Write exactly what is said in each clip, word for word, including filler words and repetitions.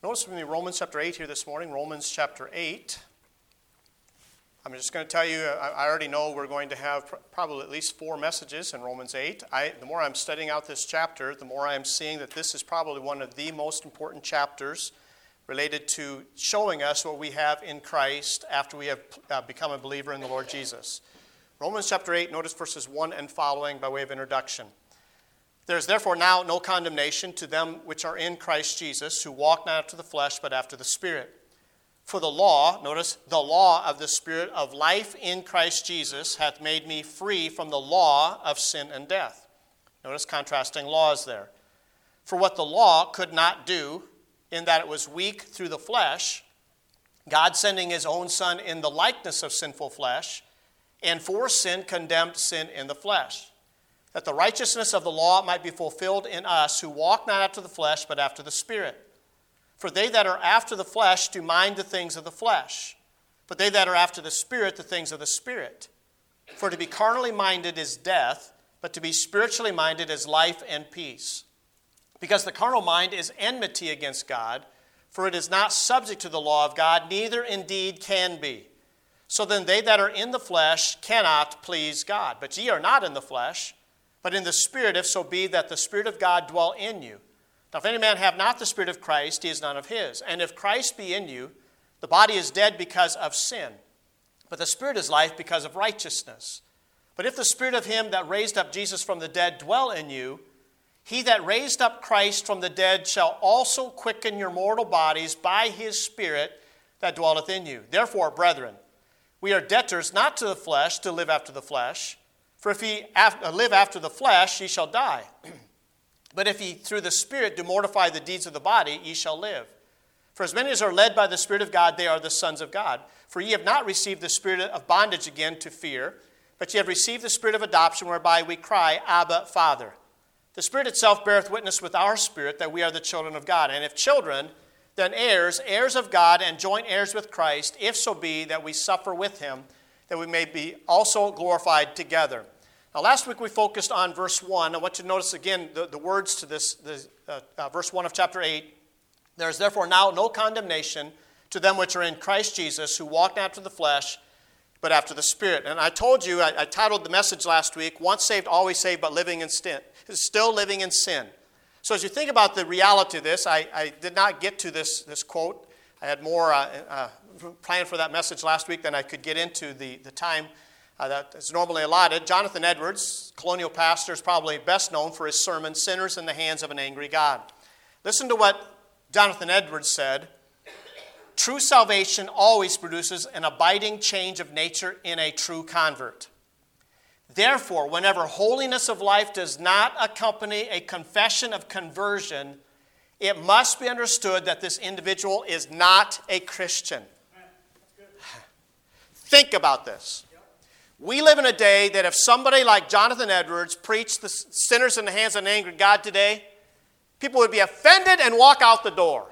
Notice with me Romans chapter eight here this morning, Romans chapter eight. I'm just going to tell you, I already know we're going to have probably at least four messages in Romans eight. I, the more I'm studying out this chapter, the more I'm seeing that this is probably one of the most important chapters related to showing us what we have in Christ after we have uh, become a believer in the Lord Jesus. Romans chapter eight, notice verses one and following by way of introduction. There is therefore now no condemnation to them which are in Christ Jesus, who walk not after the flesh, but after the Spirit. For the law, notice, the law of the Spirit of life in Christ Jesus hath made me free from the law of sin and death. Notice contrasting laws there. For what the law could not do, in that it was weak through the flesh, God sending his own Son in the likeness of sinful flesh, and for sin condemned sin in the flesh, that the righteousness of the law might be fulfilled in us, who walk not after the flesh, but after the Spirit. For they that are after the flesh do mind the things of the flesh, but they that are after the Spirit, the things of the Spirit. For to be carnally minded is death, but to be spiritually minded is life and peace. Because the carnal mind is enmity against God, for it is not subject to the law of God, neither indeed can be. So then they that are in the flesh cannot please God. But ye are not in the flesh, but in the Spirit, if so be that the Spirit of God dwell in you. Now if any man have not the Spirit of Christ, he is none of his. And if Christ be in you, the body is dead because of sin, but the Spirit is life because of righteousness. But if the Spirit of him that raised up Jesus from the dead dwell in you, he that raised up Christ from the dead shall also quicken your mortal bodies by his Spirit that dwelleth in you. Therefore, brethren, we are debtors not to the flesh to live after the flesh. For if ye live after the flesh, ye shall die. But if ye through the Spirit do mortify the deeds of the body, ye shall live. For as many as are led by the Spirit of God, they are the sons of God. For ye have not received the spirit of bondage again to fear, but ye have received the Spirit of adoption, whereby we cry, Abba, Father. The Spirit itself beareth witness with our spirit that we are the children of God. And if children, then heirs, heirs of God, and joint heirs with Christ, if so be that we suffer with him, that we may be also glorified together. Now, last week we focused on verse one. I want you to notice again the, the words to this, the, uh, uh, verse one of chapter eight. There is therefore now no condemnation to them which are in Christ Jesus, who walk not after the flesh, but after the Spirit. And I told you, I, I titled the message last week, Once Saved, Always Saved, but Living in Sin. Still living in sin. So as you think about the reality of this, I, I did not get to this, this quote. I had more uh, uh, planned for that message last week than I could get into the, the time uh, that is normally allotted. Jonathan Edwards, colonial pastor, is probably best known for his sermon, Sinners in the Hands of an Angry God. Listen to what Jonathan Edwards said. True salvation always produces an abiding change of nature in a true convert. Therefore, whenever holiness of life does not accompany a confession of conversion, it must be understood that this individual is not a Christian. Think about this. We live in a day that if somebody like Jonathan Edwards preached the sinners in the hands of an angry God today, people would be offended and walk out the door.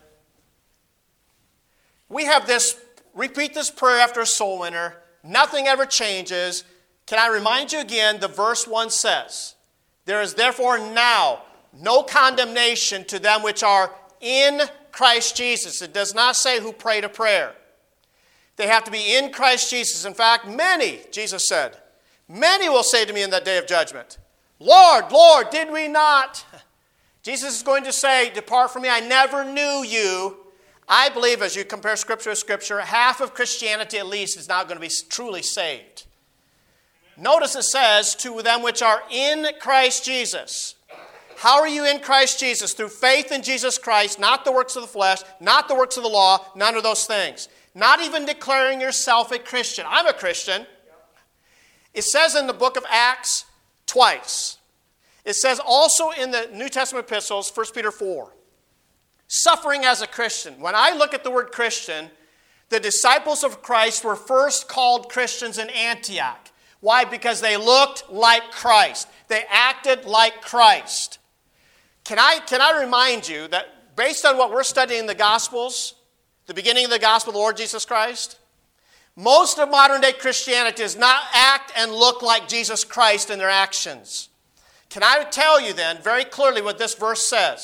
We have this, repeat this prayer after a soul winner. Nothing ever changes. Can I remind you again, the verse one says, there is therefore now no condemnation to them which are in Christ Jesus. It does not say who prayed a prayer. They have to be in Christ Jesus. In fact, many, Jesus said, many will say to me in that day of judgment, Lord, Lord, did we not? Jesus is going to say, depart from me, I never knew you. I believe as you compare Scripture with Scripture, half of Christianity at least is not going to be truly saved. Notice it says, to them which are in Christ Jesus. How are you in Christ Jesus? Through faith in Jesus Christ, not the works of the flesh, not the works of the law, none of those things. Not even declaring yourself a Christian. I'm a Christian. It says in the book of Acts twice. It says also in the New Testament epistles, First Peter four. Suffering as a Christian. When I look at the word Christian, the disciples of Christ were first called Christians in Antioch. Why? Because they looked like Christ. They acted like Christ. Can I, can I remind you that based on what we're studying in the Gospels, the beginning of the gospel of the Lord Jesus Christ, most of modern day Christianity does not act and look like Jesus Christ in their actions. Can I tell you then very clearly what this verse says?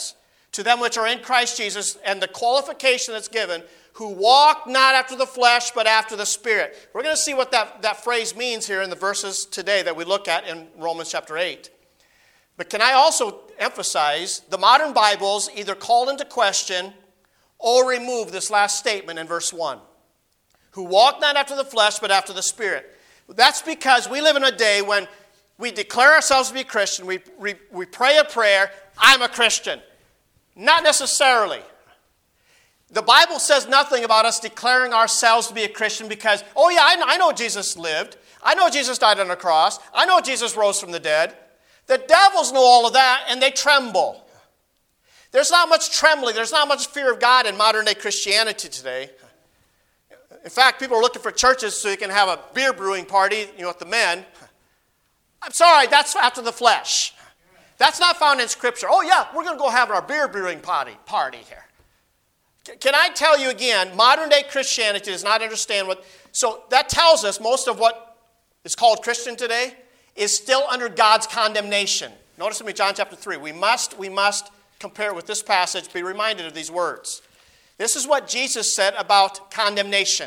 to them which are in Christ Jesus, and the qualification that's given, who walk not after the flesh, but after the Spirit. We're going to see what that, that phrase means here in the verses today that we look at in Romans chapter eight. But can I also emphasize, the modern Bibles either call into question or remove this last statement in verse one. Who walk not after the flesh, but after the Spirit. That's because we live in a day when we declare ourselves to be Christian. We, we, we pray a prayer, I'm a Christian. Not necessarily. The Bible says nothing about us declaring ourselves to be a Christian because, oh yeah, I know, I know Jesus lived. I know Jesus died on the cross. I know Jesus rose from the dead. The devils know all of that, and they tremble. There's not much trembling. There's not much fear of God in modern-day Christianity today. In fact, people are looking for churches so you can have a beer brewing party, you know, with the men. I'm sorry, that's after the flesh. That's not found in Scripture. Oh, yeah, we're going to go have our beer brewing party, party here. Can I tell you again, modern-day Christianity does not understand what... So that tells us most of what is called Christian today is still under God's condemnation. Notice with me John chapter three. We must, we must compare it with this passage, be reminded of these words. This is what Jesus said about condemnation.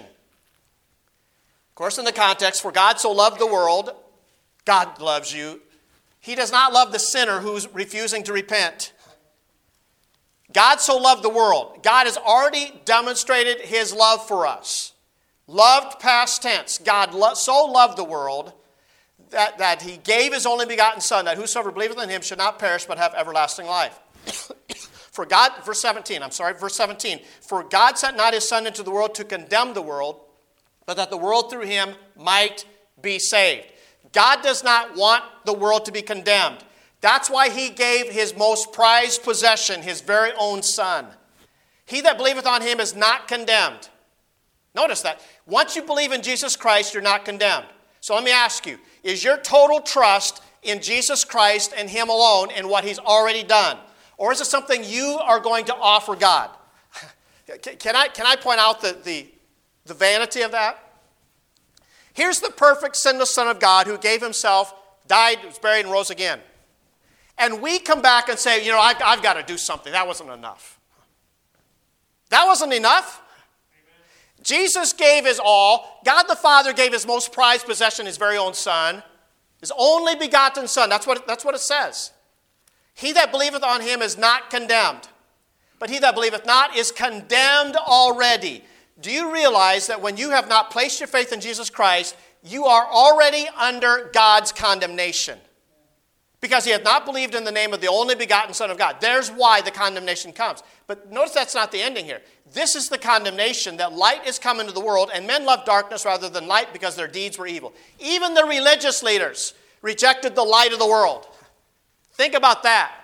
Of course, in the context, for God so loved the world, God loves you. He does not love the sinner who's refusing to repent. God so loved the world. God has already demonstrated his love for us. Loved past tense. God lo- so loved the world that, that he gave his only begotten Son, that whosoever believeth in him should not perish but have everlasting life. For God, verse seventeen, I'm sorry, verse seventeen. For God sent not his Son into the world to condemn the world, but that the world through him might be saved. God does not want the world to be condemned. That's why he gave his most prized possession, his very own Son. He that believeth on him is not condemned. Notice that. Once you believe in Jesus Christ, you're not condemned. So let me ask you, is your total trust in Jesus Christ and him alone and what he's already done? Or is it something you are going to offer God? Can I, can I point out the, the, the vanity of that? Here's the perfect sinless Son of God who gave himself, died, was buried, and rose again. And we come back and say, you know, I've, I've got to do something. That wasn't enough. That wasn't enough. Amen. Jesus gave his all. God the Father gave his most prized possession, his very own Son. His only begotten Son. That's what, that's what it says. He that believeth on him is not condemned, but he that believeth not is condemned already. Do you realize that when you have not placed your faith in Jesus Christ, you are already under God's condemnation? Because he hath not believed in the name of the only begotten Son of God. There's why the condemnation comes. But notice that's not the ending here. This is the condemnation, that light is come into the world, and men love darkness rather than light because their deeds were evil. Even the religious leaders rejected the light of the world. Think about that.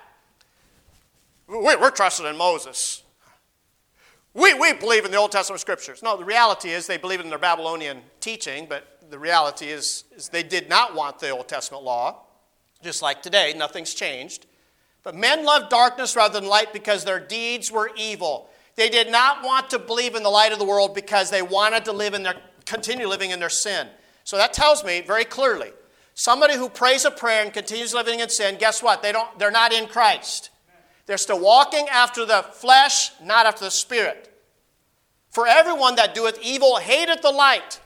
We're trusting in Moses. We, we believe in the Old Testament scriptures. No, the reality is they believe in their Babylonian teaching, but the reality is, is they did not want the Old Testament law. Just like today, nothing's changed. But men loved darkness rather than light because their deeds were evil. They did not want to believe in the light of the world because they wanted to live in their, continue living in their sin. So that tells me very clearly, somebody who prays a prayer and continues living in sin, guess what? They don't, they're not in Christ. They're still walking after the flesh, not after the Spirit. For everyone that doeth evil hateth the light.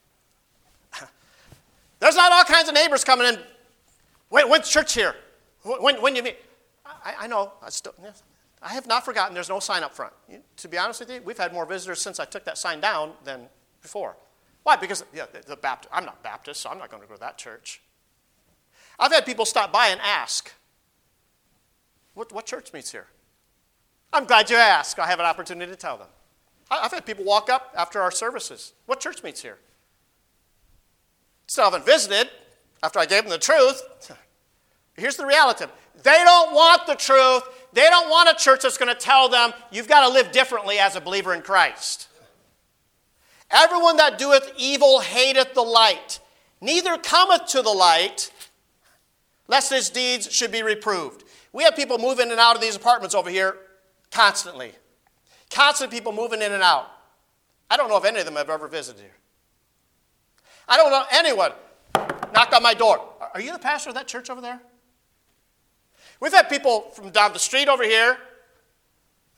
There's not all kinds of neighbors coming in. When, when's church here? When, when you meet? I, I know. I, still, I have not forgotten there's no sign up front. To be honest with you, we've had more visitors since I took that sign down than before. Why? Because yeah, the, the Baptist, I'm not Baptist, so I'm not going to go to that church. I've had people stop by and ask, what, what church meets here? I'm glad you asked. I have an opportunity to tell them. I, I've had people walk up after our services. What church meets here? Still haven't visited after I gave them the truth. Here's the reality. They don't want the truth. They don't want a church that's going to tell them you've got to live differently as a believer in Christ. Everyone that doeth evil hateth the light, neither cometh to the light, lest his deeds should be reproved. We have people moving in and out of these apartments over here constantly. Constant people moving in and out. I don't know if any of them have ever visited here. I don't know anyone knocked on my door. Are you the pastor of that church over there? We've had people from down the street over here,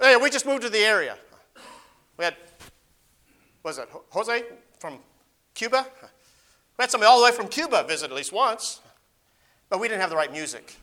Hey, we just moved to the area. We had, what was it, Jose from Cuba? We had somebody all the way from Cuba visit at least once, but we didn't have the right music.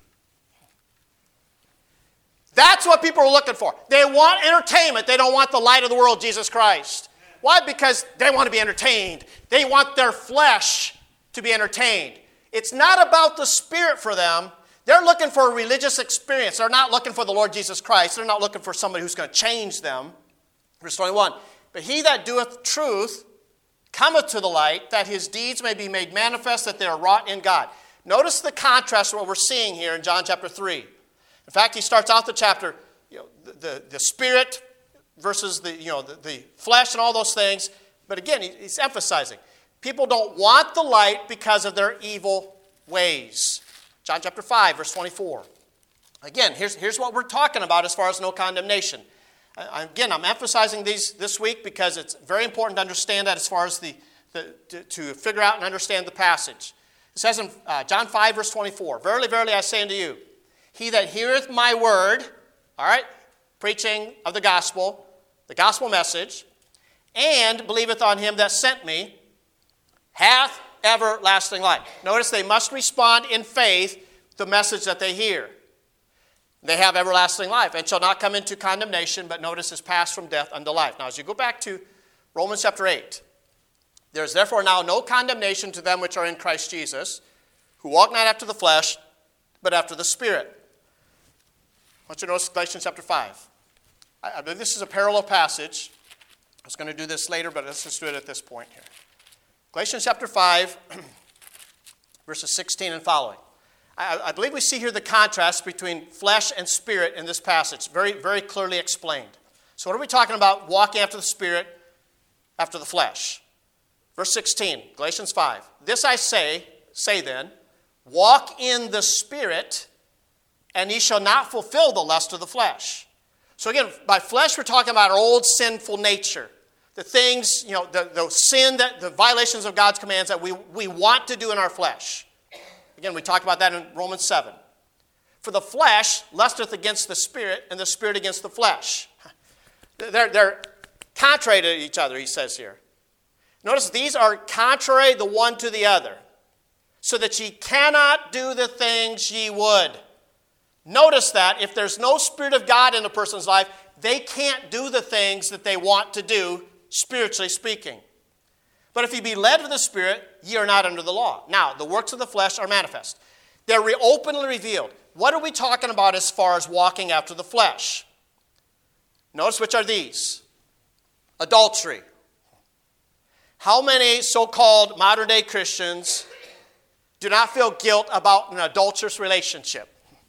That's what people are looking for. They want entertainment. They don't want the light of the world, Jesus Christ. Why? Because they want to be entertained. They want their flesh to be entertained. It's not about the Spirit for them. They're looking for a religious experience. They're not looking for the Lord Jesus Christ. They're not looking for somebody who's going to change them. Verse twenty-one, but he that doeth truth cometh to the light, that his deeds may be made manifest, that they are wrought in God. Notice the contrast of what we're seeing here in John chapter three. In fact, he starts out the chapter, you know, the, the, the Spirit versus the, you know, the, the flesh and all those things. But again, he, he's emphasizing, people don't want the light because of their evil ways. John chapter five, verse twenty-four. Again, here's, here's what we're talking about as far as no condemnation. I, again, I'm emphasizing these this week because it's very important to understand that as far as the, the to, to figure out and understand the passage. It says in uh, John five, verse twenty-four, verily, verily, I say unto you, he that heareth my word, all right, preaching of the gospel, the gospel message, and believeth on him that sent me, hath everlasting life. Notice they must respond in faith to the message that they hear. They have everlasting life and shall not come into condemnation, but notice is passed from death unto life. Now, as you go back to Romans chapter eight, there is therefore now no condemnation to them which are in Christ Jesus, who walk not after the flesh, but after the Spirit. I want you to notice Galatians chapter five. I, I believe this is a parallel passage. I was going to do this later, but let's just do it at this point here. Galatians chapter five, verses sixteen and following. I, I believe we see here the contrast between flesh and spirit in this passage, very, very clearly explained. So what are we talking about walking after the Spirit, after the flesh? Verse sixteen, Galatians five. This I say, say then, walk in the Spirit, and ye shall not fulfill the lust of the flesh. So again, by flesh we're talking about our old sinful nature. The things, you know, the, the sin, that the violations of God's commands that we, we want to do in our flesh. Again, we talked about that in Romans seven. For the flesh lusteth against the Spirit, and the Spirit against the flesh. They're, they're contrary to each other, he says here. Notice these are contrary the one to the other, so that ye cannot do the things ye would. Notice that if there's no Spirit of God in a person's life, they can't do the things that they want to do, spiritually speaking. But if ye be led of the Spirit, ye are not under the law. Now, the works of the flesh are manifest. They're re- openly revealed. What are we talking about as far as walking after the flesh? Notice which are these. Adultery. How many so-called modern-day Christians do not feel guilt about an adulterous relationship?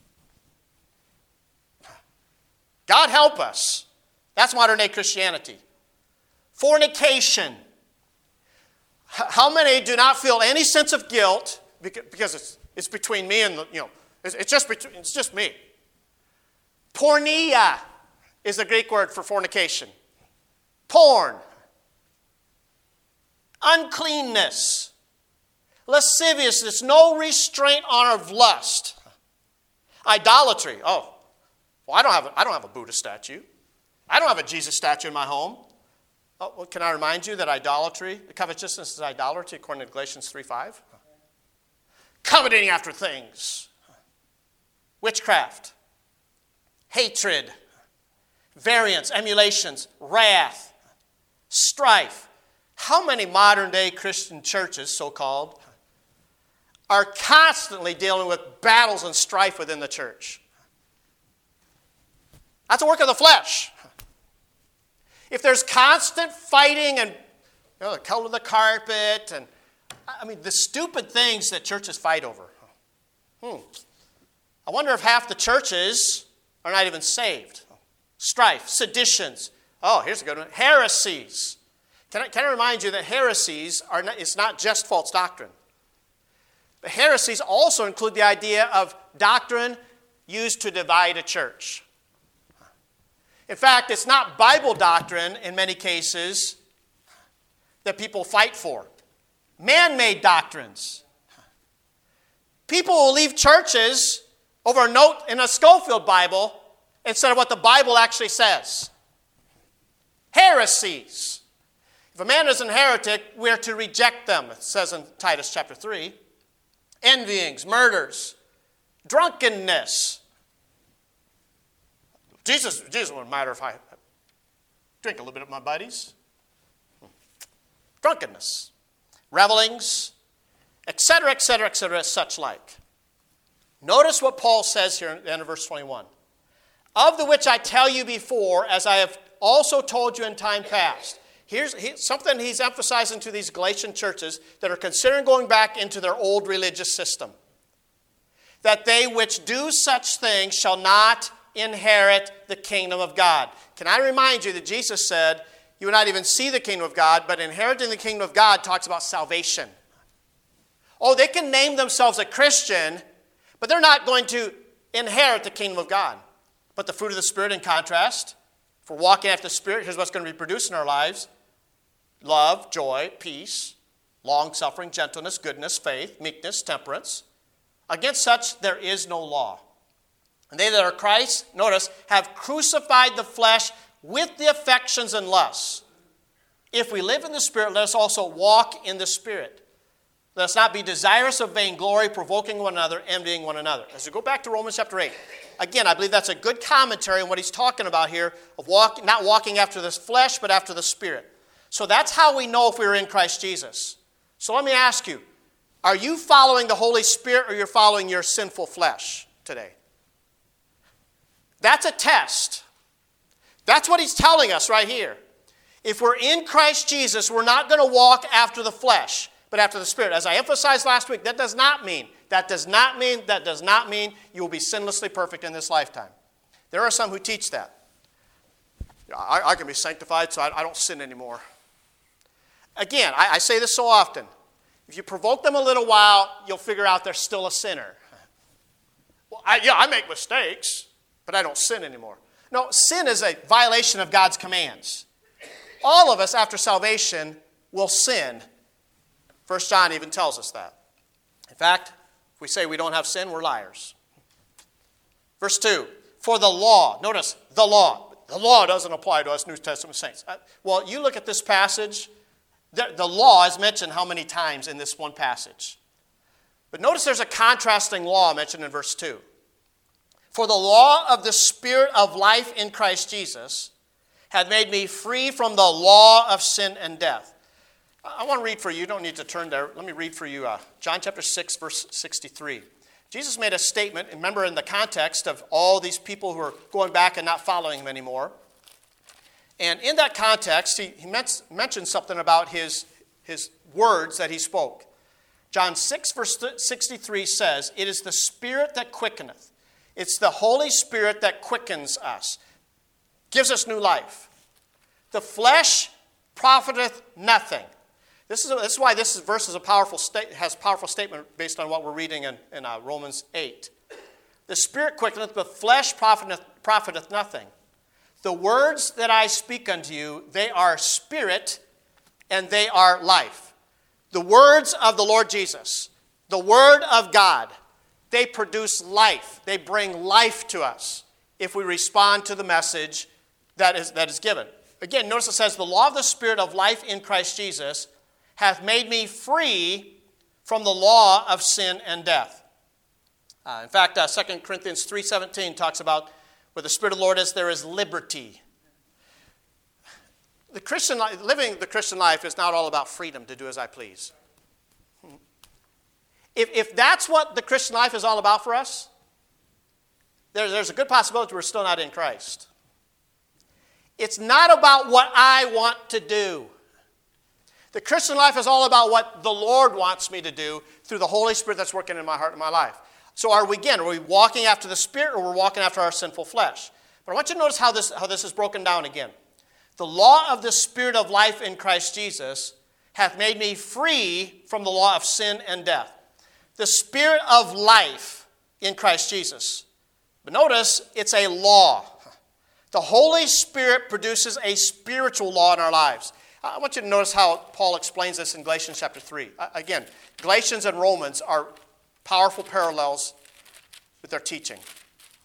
God help us. That's modern-day Christianity. Fornication. How many do not feel any sense of guilt because it's, it's between me and, the, you know, it's, it's, just between, it's just me. Porneia is the Greek word for fornication. Porn. Uncleanness. Lasciviousness. No restraint on our lust. Idolatry. Oh, well, I don't have a, I don't have a Buddha statue. I don't have a Jesus statue in my home. Oh, well, can I remind you that idolatry, covetousness is idolatry according to Galatians three five? Coveting after things. Witchcraft. Hatred. Variance, emulations, wrath, strife. How many modern-day Christian churches, so-called, are constantly dealing with battles and strife within the church? That's a work of the flesh. If there's constant fighting and, you know, the color of the carpet and, I mean, the stupid things that churches fight over. Hmm. I wonder if half the churches are not even saved. Strife, seditions. Oh, here's a good one. Heresies. Can I, can I remind you that heresies are not, it's not just false doctrine. The heresies also include the idea of doctrine used to divide a church. In fact, it's not Bible doctrine in many cases that people fight for. Man-made doctrines. People will leave churches over a note in a Schofield Bible instead of what the Bible actually says. Heresies. If a man is a heretic, we're to reject them, it says in Titus chapter three. Envyings, murders, drunkenness. Jesus, Jesus wouldn't matter if I drink a little bit of my buddies. Drunkenness, revelings, et cetera, et cetera, et cetera, such like. Notice what Paul says here at the end of verse twenty-one. Of the which I tell you before, as I have also told you in time past. Here's he, something he's emphasizing to these Galatian churches that are considering going back into their old religious system. That they which do such things shall not inherit the kingdom of God. Can I remind you that Jesus said, you would not even see the kingdom of God, but inheriting the kingdom of God talks about salvation. Oh, they can name themselves a Christian, but they're not going to inherit the kingdom of God. But the fruit of the Spirit, in contrast, if we're walking after the Spirit, here's what's going to be produced in our lives. Love, joy, peace, long-suffering, gentleness, goodness, faith, meekness, temperance. Against such there is no law. And they that are Christ, notice, have crucified the flesh with the affections and lusts. If we live in the Spirit, let us also walk in the Spirit. Let us not be desirous of vainglory, provoking one another, envying one another. As we go back to Romans chapter eight, again, I believe that's a good commentary on what he's talking about here, of walk, not walking after this flesh, but after the Spirit. So that's how we know if we're in Christ Jesus. So let me ask you, are you following the Holy Spirit or you're following your sinful flesh today? That's a test. That's what he's telling us right here. If we're in Christ Jesus, we're not going to walk after the flesh, but after the Spirit. As I emphasized last week, that does not mean, that does not mean, that does not mean you will be sinlessly perfect in this lifetime. There are some who teach that. I, I can be sanctified, so I, I don't sin anymore. Again, I, I say this so often. If you provoke them a little while, you'll figure out they're still a sinner. Well, I, yeah, I make mistakes, but I don't sin anymore. No, sin is a violation of God's commands. All of us, after salvation, will sin. First John even tells us that. In fact, if we say we don't have sin, we're liars. Verse two, for the law, notice, the law. The law doesn't apply to us New Testament saints. Well, you look at this passage, the, the law is mentioned how many times in this one passage? But notice there's a contrasting law mentioned in verse two. For the law of the Spirit of life in Christ Jesus hath made me free from the law of sin and death. I want to read for you. You don't need to turn there. Let me read for you uh, John chapter six, verse sixty-three. Jesus made a statement, remember in the context of all these people who are going back and not following him anymore. And in that context, he, he meant, mentioned something about his, his words that he spoke. John six, verse sixty-three says, it is the Spirit that quickeneth. It's the Holy Spirit that quickens us, gives us new life. The flesh profiteth nothing. This is, this is why this verse is a powerful state, has a powerful statement based on what we're reading in, in uh, Romans eight. The Spirit quickeneth, but flesh profiteth, profiteth nothing. The words that I speak unto you, they are spirit and they are life. The words of the Lord Jesus, the Word of God, they produce life. They bring life to us if we respond to the message that is, that is given. Again, notice it says, the law of the Spirit of life in Christ Jesus hath made me free from the law of sin and death. Uh, in fact, uh, Second Corinthians three seventeen talks about where the Spirit of the Lord is, there is liberty. The Christian life, living the Christian life is not all about freedom to do as I please. If, if that's what the Christian life is all about for us, there, there's a good possibility we're still not in Christ. It's not about what I want to do. The Christian life is all about what the Lord wants me to do through the Holy Spirit that's working in my heart and my life. So are we, again, are we walking after the Spirit or we're walking after our sinful flesh? But I want you to notice how this, how this is broken down again. The law of the Spirit of life in Christ Jesus hath made me free from the law of sin and death. The Spirit of life in Christ Jesus. But notice, it's a law. The Holy Spirit produces a spiritual law in our lives. I want you to notice how Paul explains this in Galatians chapter three. Again, Galatians and Romans are powerful parallels with their teaching.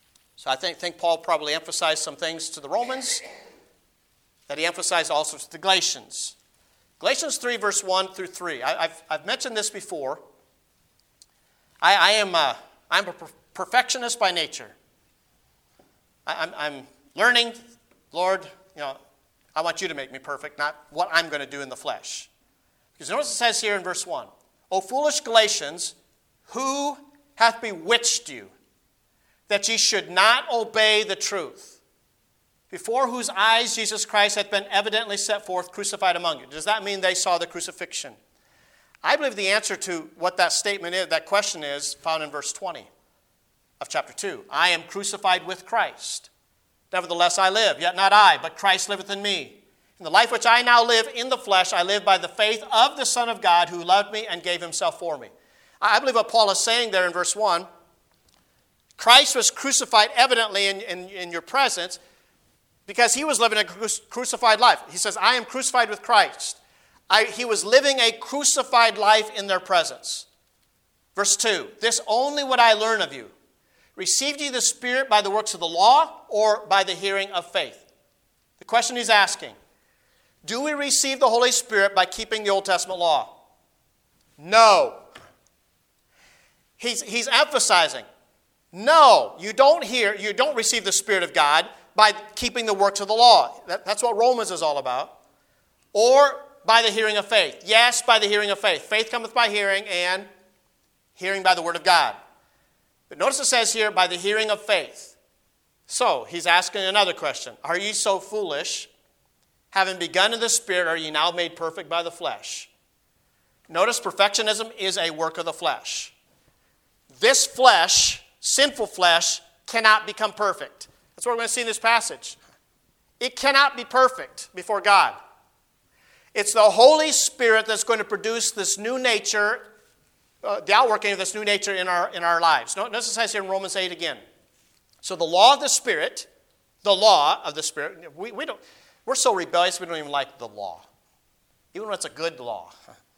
So I think, think Paul probably emphasized some things to the Romans that he emphasized also to the Galatians. Galatians three, verse one through three. I, I've, I've mentioned this before. I, I am a, I'm a perfectionist by nature. I, I'm, I'm learning, Lord, you know, I want you to make me perfect, not what I'm going to do in the flesh. Because notice it says here in verse one, O foolish Galatians, who hath bewitched you, that ye should not obey the truth, before whose eyes Jesus Christ hath been evidently set forth, crucified among you? Does that mean they saw the crucifixion? I believe the answer to what that statement is, that question is, found in verse twenty of chapter two. I am crucified with Christ. Nevertheless I live, yet not I, but Christ liveth in me. In the life which I now live in the flesh, I live by the faith of the Son of God, who loved me and gave himself for me. I believe what Paul is saying there in verse one, Christ was crucified evidently in, in, in your presence because he was living a crucified life. He says, I am crucified with Christ. I, he was living a crucified life in their presence. Verse two, this only would I learn of you. Received ye the Spirit by the works of the law or by the hearing of faith? The question he's asking, do we receive the Holy Spirit by keeping the Old Testament law? No. He's, he's emphasizing, no, you don't hear, you don't receive the Spirit of God by keeping the works of the law. That, that's what Romans is all about. Or by the hearing of faith. Yes, by the hearing of faith. Faith cometh by hearing, and hearing by the word of God. But notice it says here, by the hearing of faith. So, he's asking another question. Are ye so foolish? Having begun in the Spirit, are ye now made perfect by the flesh? Notice perfectionism is a work of the flesh. This flesh, sinful flesh, cannot become perfect. That's what we're going to see in this passage. It cannot be perfect before God. It's the Holy Spirit that's going to produce this new nature, uh, the outworking of this new nature in our, in our lives. Notice it says here in Romans eight again. So the law of the Spirit, the law of the Spirit, we, we don't, we're so rebellious we don't even like the law. Even when it's a good law.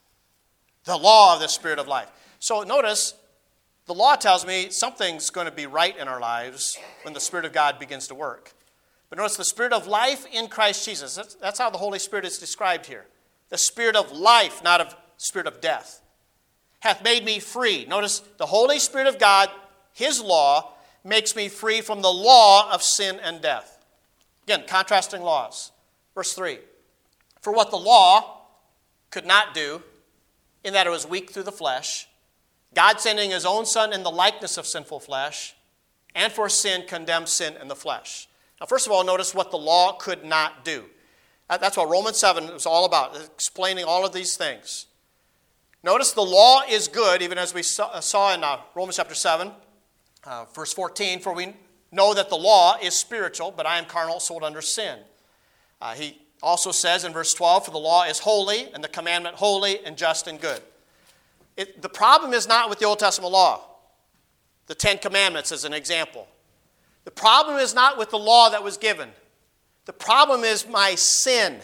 The law of the Spirit of life. So notice, the law tells me something's going to be right in our lives when the Spirit of God begins to work. But notice the Spirit of life in Christ Jesus. That's, that's how the Holy Spirit is described here. The Spirit of life, not of spirit of death, hath made me free. Notice the Holy Spirit of God, his law, makes me free from the law of sin and death. Again, contrasting laws. Verse three. For what the law could not do, in that it was weak through the flesh, God sending his own Son in the likeness of sinful flesh, and for sin condemned sin in the flesh. Now, first of all, notice what the law could not do. That's what Romans seven is all about, explaining all of these things. Notice the law is good, even as we saw in uh, Romans chapter seven, uh, verse fourteen, for we know that the law is spiritual, but I am carnal, sold under sin. Uh, he also says in verse twelve, for the law is holy, and the commandment holy and just and good. It, the problem is not with the Old Testament law. The Ten Commandments is an example. The problem is not with the law that was given. The problem is my sin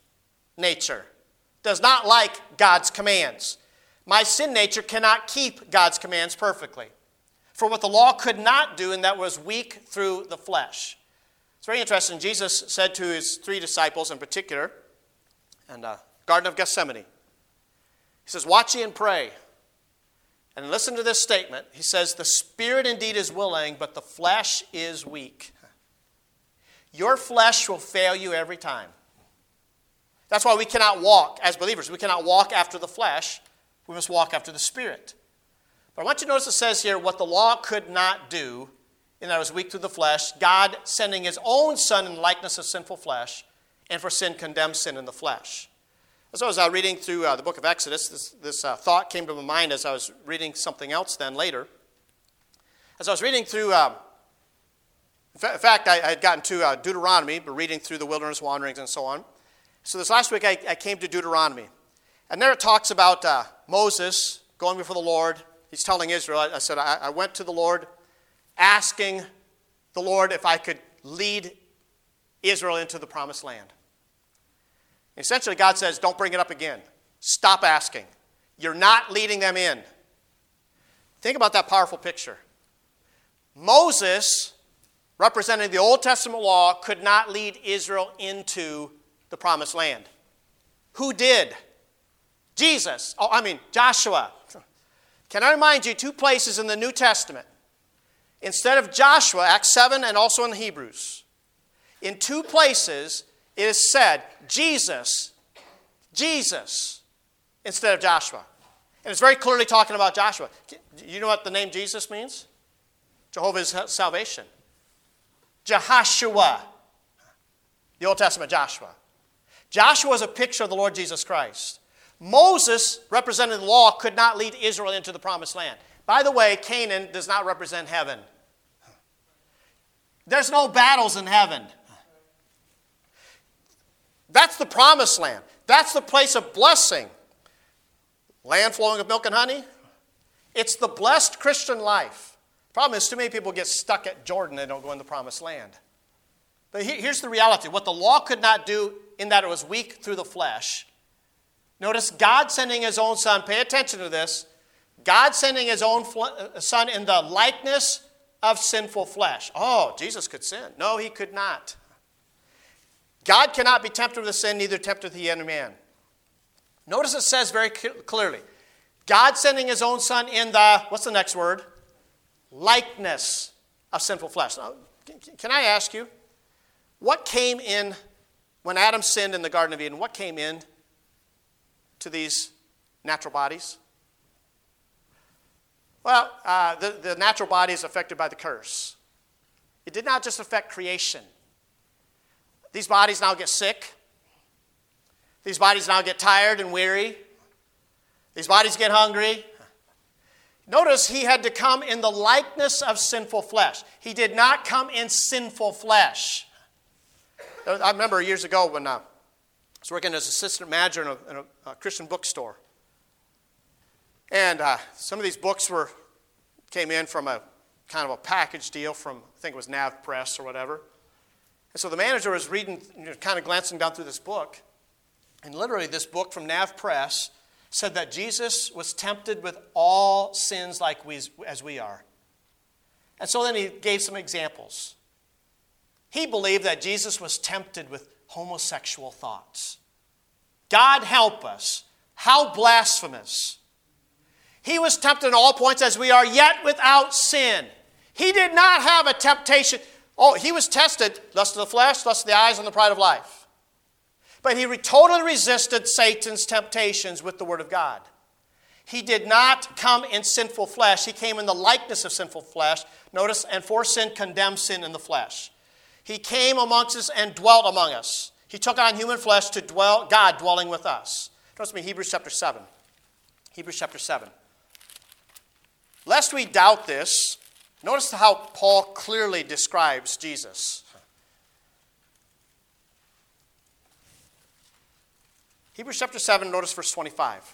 nature does not like God's commands. My sin nature cannot keep God's commands perfectly. For what the law could not do, and that was weak through the flesh. It's very interesting. Jesus said to his three disciples in particular, in the Garden of Gethsemane, he says, watch ye and pray. And listen to this statement. He says, the spirit indeed is willing, but the flesh is weak. Your flesh will fail you every time. That's why we cannot walk, as believers, we cannot walk after the flesh. We must walk after the Spirit. But I want you to notice it says here, what the law could not do, in that it was weak through the flesh, God sending his own Son in the likeness of sinful flesh, and for sin condemned sin in the flesh. As I was uh, reading through uh, the book of Exodus, this, this uh, thought came to my mind as I was reading something else then later. As I was reading through, um, in, fa- in fact, I, I had gotten to uh, Deuteronomy, but reading through the wilderness wanderings and so on. So this last week I, I came to Deuteronomy. And there it talks about uh, Moses going before the Lord. He's telling Israel, I, I said, I, I went to the Lord asking the Lord if I could lead Israel into the promised land. Essentially, God says, don't bring it up again. Stop asking. You're not leading them in. Think about that powerful picture. Moses representing the Old Testament law, could not lead Israel into the promised land. Who did? Jesus. Oh, I mean, Joshua. Can I remind you two places in the New Testament? Instead of Joshua, Acts seven and also in the Hebrews, in two places it is said Jesus, Jesus, instead of Joshua. And it's very clearly talking about Joshua. You know what the name Jesus means? Jehovah's salvation. Jehoshua, the Old Testament Joshua. Joshua is a picture of the Lord Jesus Christ. Moses, representing the law, could not lead Israel into the promised land. By the way, Canaan does not represent heaven. There's no battles in heaven. That's the promised land. That's the place of blessing. Land flowing with milk and honey. It's the blessed Christian life. The problem is too many people get stuck at Jordan and don't go in the promised land. But here's the reality. What the law could not do in that it was weak through the flesh. Notice God sending his own son. Pay attention to this. God sending his own son in the likeness of sinful flesh. Oh, Jesus could sin. No, he could not. God cannot be tempted with sin, neither tempteth he any man. Notice it says very clearly, God sending his own son in the, what's the next word? Likeness of sinful flesh. Now, can I ask you, what came in, when Adam sinned in the Garden of Eden, what came in to these natural bodies? Well, uh, the, the natural body is affected by the curse. It did not just affect creation. These bodies now get sick. These bodies now get tired and weary. These bodies get hungry. Notice he had to come in the likeness of sinful flesh. He did not come in sinful flesh. I remember years ago when uh, I was working as assistant manager in a, in a, a Christian bookstore. And uh, some of these books were came in from a kind of a package deal from, I think it was Nav Press or whatever. And so the manager was reading, you know, kind of glancing down through this book. And literally this book from Nav Press said that Jesus was tempted with all sins like we, as we are. And so then he gave some examples. He believed that Jesus was tempted with homosexual thoughts. God help us. How blasphemous. He was tempted in all points as we are, yet without sin. He did not have a temptation. Oh, he was tested, lust of the flesh, lust of the eyes, and the pride of life. But he totally resisted Satan's temptations with the Word of God. He did not come in sinful flesh. He came in the likeness of sinful flesh. Notice, and for sin condemned sin in the flesh. He came amongst us and dwelt among us. He took on human flesh to dwell, God dwelling with us. Notice me, Hebrews chapter seven. Hebrews chapter seven. Lest we doubt this, notice how Paul clearly describes Jesus. Hebrews chapter seven, notice verse twenty-five.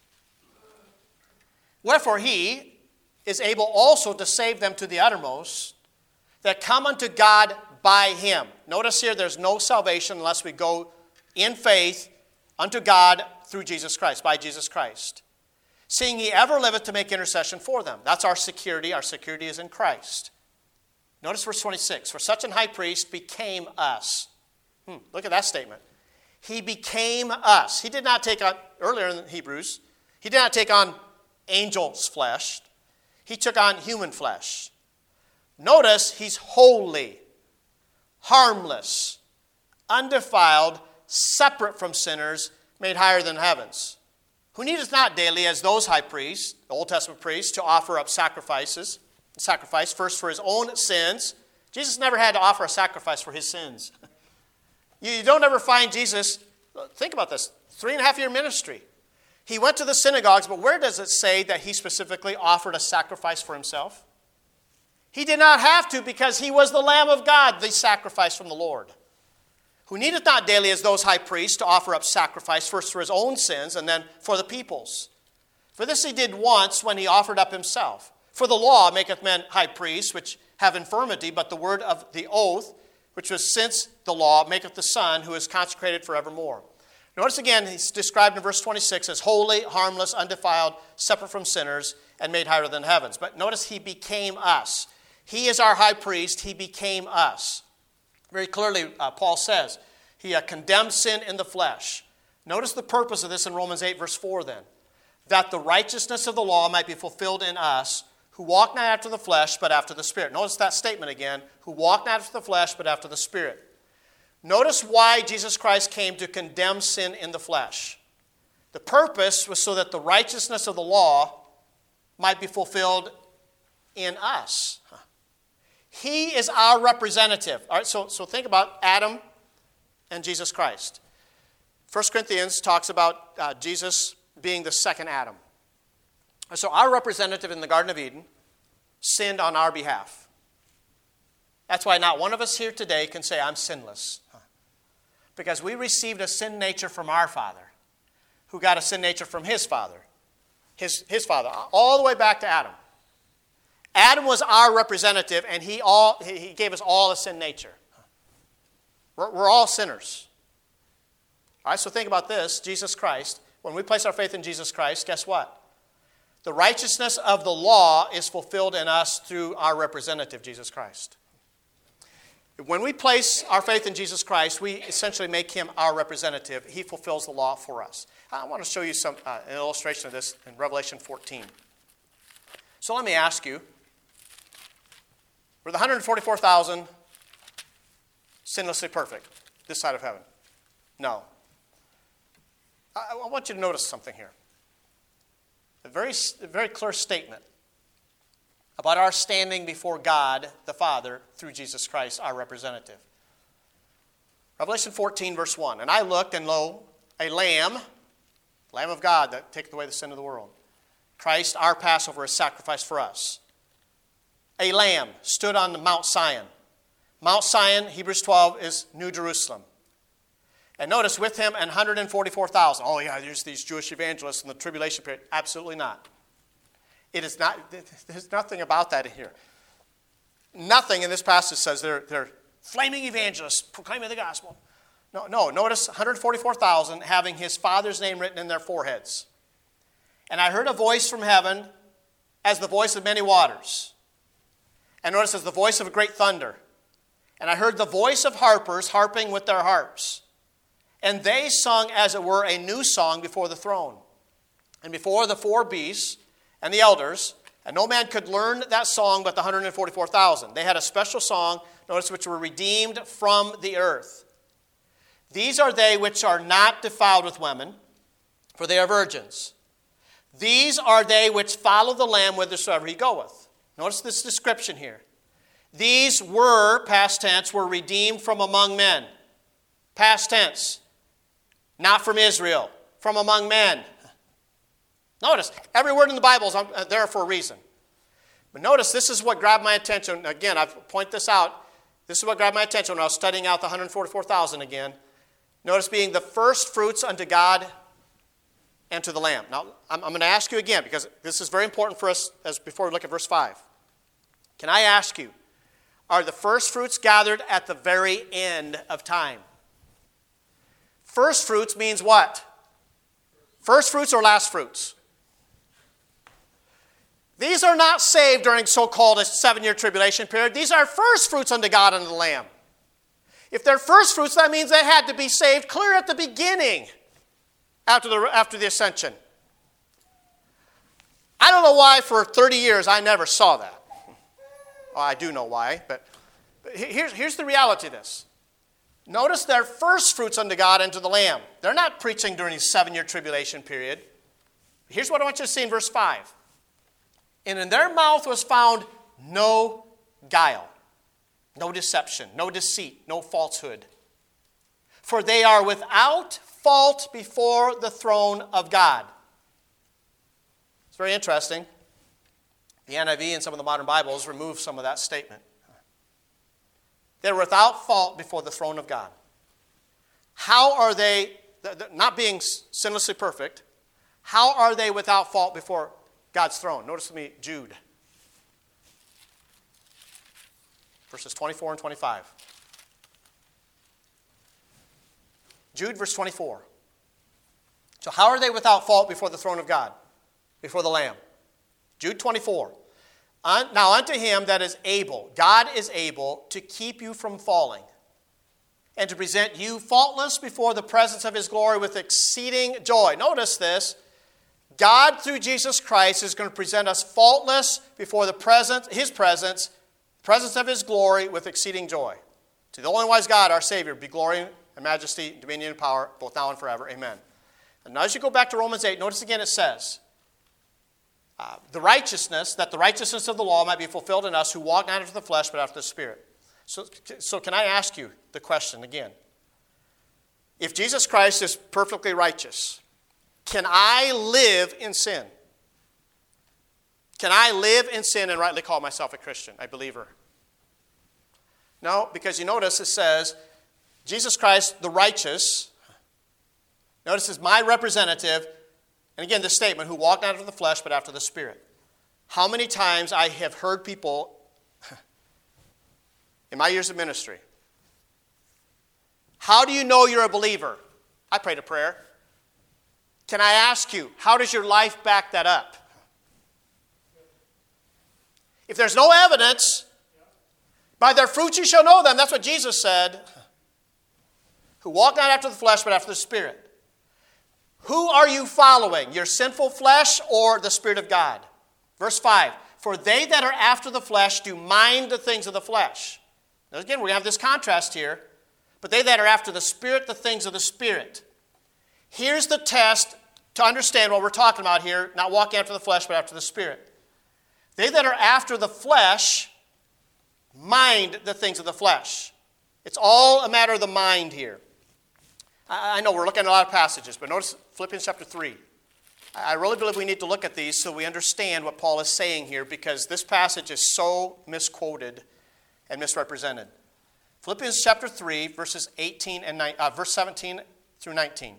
Wherefore he is able also to save them to the uttermost that come unto God by him. Notice here there's no salvation unless we go in faith unto God through Jesus Christ, by Jesus Christ. Seeing he ever liveth to make intercession for them. That's our security. Our security is in Christ. Notice verse twenty-six. For such an high priest became us. Hmm, look at that statement. He became us. He did not take on, earlier in Hebrews, he did not take on angels' flesh. He took on human flesh. Notice he's holy, harmless, undefiled, separate from sinners, made higher than the heavens. Who needeth not daily, as those high priests, the Old Testament priests, to offer up sacrifices, sacrifice first for his own sins. Jesus never had to offer a sacrifice for his sins. You don't ever find Jesus, think about this, three and a half year ministry. He went to the synagogues, but where does it say that he specifically offered a sacrifice for himself? He did not have to because he was the Lamb of God, the sacrifice from the Lord. Who needeth not daily as those high priests to offer up sacrifice, first for his own sins and then for the people's. For this he did once when he offered up himself. For the law maketh men high priests, which have infirmity, but the word of the oath, which was since the law, maketh the Son, who is consecrated forevermore. Notice again, he's described in verse twenty-six as holy, harmless, undefiled, separate from sinners, and made higher than heavens. But notice he became us. He is our high priest. He became us. Very clearly, uh, Paul says, he uh, condemned sin in the flesh. Notice the purpose of this in Romans eight, verse four then. That the righteousness of the law might be fulfilled in us, who walk not after the flesh, but after the Spirit. Notice that statement again, who walk not after the flesh, but after the Spirit. Notice why Jesus Christ came to condemn sin in the flesh. The purpose was so that the righteousness of the law might be fulfilled in us. He is our representative. All right, so, so think about Adam and Jesus Christ. First Corinthians talks about uh, Jesus being the second Adam. So our representative in the Garden of Eden sinned on our behalf. That's why not one of us here today can say, I'm sinless. Because we received a sin nature from our Father, who got a sin nature from his Father. His, his Father, all the way back to Adam. Adam was our representative, and he, all, he gave us all a sin nature. We're, we're all sinners. All right, so think about this. Jesus Christ, when we place our faith in Jesus Christ, guess what? The righteousness of the law is fulfilled in us through our representative, Jesus Christ. When we place our faith in Jesus Christ, we essentially make him our representative. He fulfills the law for us. I want to show you some uh, an illustration of this in Revelation fourteen. So let me ask you, were the one hundred forty-four thousand sinlessly perfect this side of heaven? No. I, I want you to notice something here. A very, a very clear statement about our standing before God the Father through Jesus Christ, our representative. Revelation fourteen, verse one. And I looked, and lo, a lamb, Lamb of God that taketh away the sin of the world. Christ, our Passover, is sacrificed for us. A lamb stood on the Mount Zion. Mount Zion, Hebrews twelve, is New Jerusalem. And notice, with him, one hundred forty-four thousand. Oh yeah, there's these Jewish evangelists in the tribulation period. Absolutely not. It is not, there's nothing about that in here. Nothing in this passage says they're, they're flaming evangelists proclaiming the gospel. No, no, notice one hundred forty-four thousand having his Father's name written in their foreheads. And I heard a voice from heaven as the voice of many waters. And notice as the voice of a great thunder. And I heard the voice of harpers harping with their harps. And they sung, as it were, a new song before the throne. And before the four beasts and the elders, and no man could learn that song but the one hundred forty-four thousand. They had a special song, notice, which were redeemed from the earth. These are they which are not defiled with women, for they are virgins. These are they which follow the Lamb whithersoever he goeth. Notice this description here. These were, past tense, were redeemed from among men. Past tense. Not from Israel, from among men. Notice, every word in the Bible is there for a reason. But notice, this is what grabbed my attention. Again, I've pointed this out. This is what grabbed my attention when I was studying out the one hundred forty-four thousand again. Notice being the first fruits unto God and to the Lamb. Now, I'm, I'm going to ask you again, because this is very important for us as before we look at verse five. Can I ask you, are the first fruits gathered at the very end of time? First fruits means what? First fruits or last fruits? These are not saved during so-called a seven-year tribulation period. These are first fruits unto God and the Lamb. If they're first fruits, that means they had to be saved clear at the beginning after the, after the ascension. I don't know why for thirty years I never saw that. Well, I do know why, but, but here's, here's the reality of this. Notice they're first fruits unto God and to the Lamb. They're not preaching during the seven-year tribulation period. Here's what I want you to see in verse five. And in their mouth was found no guile, no deception, no deceit, no falsehood. For they are without fault before the throne of God. It's very interesting. The N I V and some of the modern Bibles remove some of that statement. They're without fault before the throne of God. How are they, not being sinlessly perfect, how are they without fault before God's throne? Notice with me Jude. Verses twenty-four and twenty-five. Jude, verse twenty-four. So how are they without fault before the throne of God? Before the Lamb. Jude twenty-four. Now unto him that is able, God is able to keep you from falling, and to present you faultless before the presence of his glory with exceeding joy. Notice this. God, through Jesus Christ, is going to present us faultless before the presence, his presence, presence of his glory with exceeding joy. To the only wise God, our Savior, be glory and majesty, dominion and power, both now and forever. Amen. And now as you go back to Romans eight, notice again it says, uh, the righteousness, that the righteousness of the law might be fulfilled in us who walk not after the flesh, but after the Spirit. So, so can I ask you the question again? If Jesus Christ is perfectly righteous, can I live in sin? Can I live in sin and rightly call myself a Christian, a believer? No, because you notice it says, Jesus Christ, the righteous, notice is my representative, and again this statement, who walked not after the flesh, but after the Spirit. How many times I have heard people in my years of ministry, how do you know you're a believer? I prayed a prayer. Can I ask you, how does your life back that up? If there's no evidence, by their fruits you shall know them. That's what Jesus said. Who walk not after the flesh, but after the Spirit. Who are you following? Your sinful flesh or the Spirit of God? Verse five. For they that are after the flesh do mind the things of the flesh. Now again, we're going to have this contrast here. But they that are after the Spirit, the things of the Spirit. Here's the test to understand what we're talking about here, not walking after the flesh, but after the Spirit. They that are after the flesh mind the things of the flesh. It's all a matter of the mind here. I know we're looking at a lot of passages, but notice Philippians chapter three. I really believe we need to look at these so we understand what Paul is saying here, because this passage is so misquoted and misrepresented. Philippians chapter three, verses eighteen and nine, uh, verse seventeen through nineteen.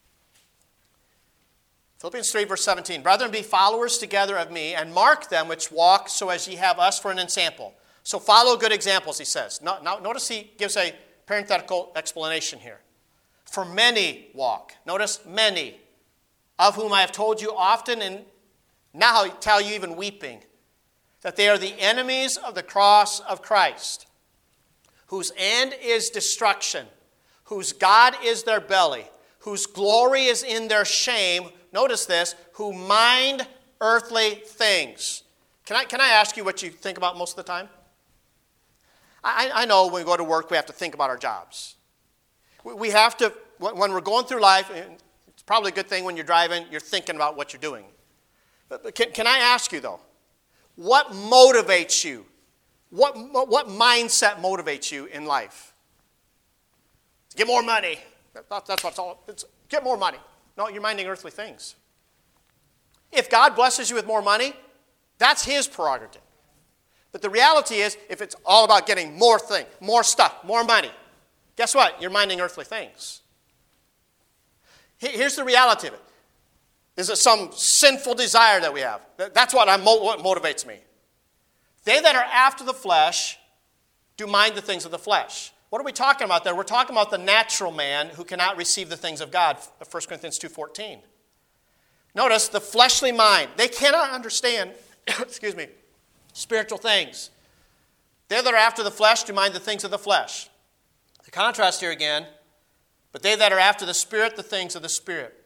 Philippians three, verse seventeen. Brethren, be followers together of me, and mark them which walk, so as ye have us for an ensample. So follow good examples, he says. Now, now notice he gives a parenthetical explanation here. For many walk. Notice many, of whom I have told you often, and now I tell you even weeping, that they are the enemies of the cross of Christ, whose end is destruction, whose God is their belly, whose glory is in their shame. Notice this, who mind earthly things. Can I, can I ask you what you think about most of the time? I, I know when we go to work, we have to think about our jobs. We, we have to, when we're going through life, it's probably a good thing when you're driving, you're thinking about what you're doing. But, but can, can I ask you, though, what motivates you? What, what mindset motivates you in life? Get more money. That, that's what's all. It's get more money. No, you're minding earthly things. If God blesses you with more money, that's his prerogative. But the reality is, if it's all about getting more thing, more stuff, more money, guess what? You're minding earthly things. Here's the reality of it. Is it some sinful desire that we have? That's what, I'm, what motivates me. They that are after the flesh do mind the things of the flesh. What are we talking about there? We're talking about the natural man who cannot receive the things of God, First Corinthians two fourteen. Notice the fleshly mind. They cannot understand, excuse me, spiritual things. They that are after the flesh do mind the things of the flesh. The contrast here again, but they that are after the Spirit, the things of the Spirit.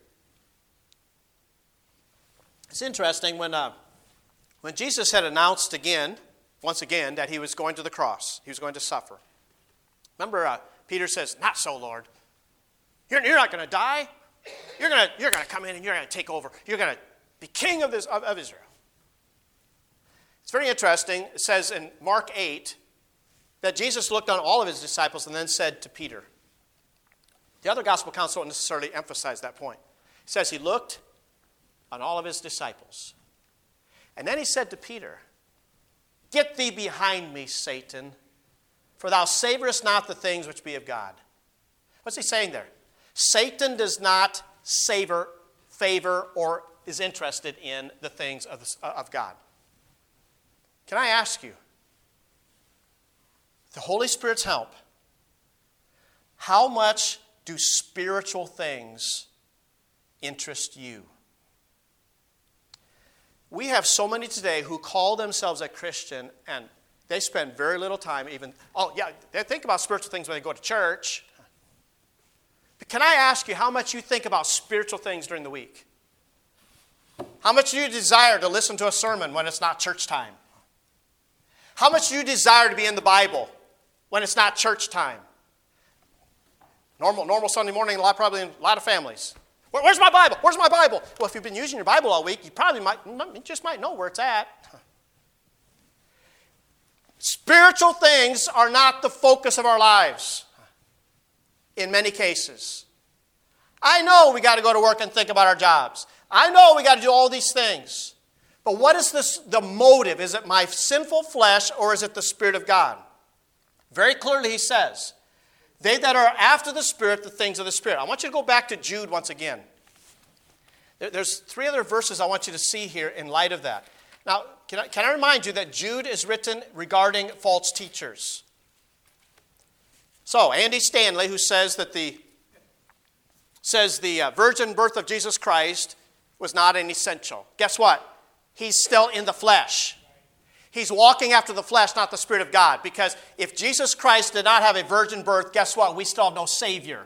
It's interesting when, uh, when Jesus had announced again, once again, that he was going to the cross. He was going to suffer. Remember, uh, Peter says, not so, Lord. You're, you're not going to die. You're going you're to come in and you're going to take over. You're going to be king of, this, of, of Israel. It's very interesting. It says in Mark eight that Jesus looked on all of his disciples and then said to Peter. The other gospel accounts don't necessarily emphasize that point. It says he looked on all of his disciples. And then he said to Peter, get thee behind me, Satan, for thou savorest not the things which be of God. What's he saying there? Satan does not savor, favor, or is interested in the things of, the, of God. Can I ask you, the Holy Spirit's help, how much do spiritual things interest you? We have so many today who call themselves a Christian, and they spend very little time even, oh yeah, they think about spiritual things when they go to church. But can I ask you how much you think about spiritual things during the week? How much do you desire to listen to a sermon when it's not church time? How much do you desire to be in the Bible when it's not church time? Normal, normal Sunday morning, a lot, probably in a lot of families. Where, where's my Bible? Where's my Bible? Well, if you've been using your Bible all week, you probably might, you just might know where it's at. Spiritual things are not the focus of our lives in many cases. I know we got to go to work and think about our jobs. I know we got to do all these things. But what is this, the motive? Is it my sinful flesh or is it the Spirit of God? Very clearly he says, they that are after the Spirit, the things of the Spirit. I want you to go back to Jude once again. There's three other verses I want you to see here in light of that. Now, can I, can I remind you that Jude is written regarding false teachers. So, Andy Stanley, who says that the, says the uh, virgin birth of Jesus Christ was not an essential. Guess what? He's still in the flesh. He's walking after the flesh, not the Spirit of God. Because if Jesus Christ did not have a virgin birth, guess what? We still have no Savior.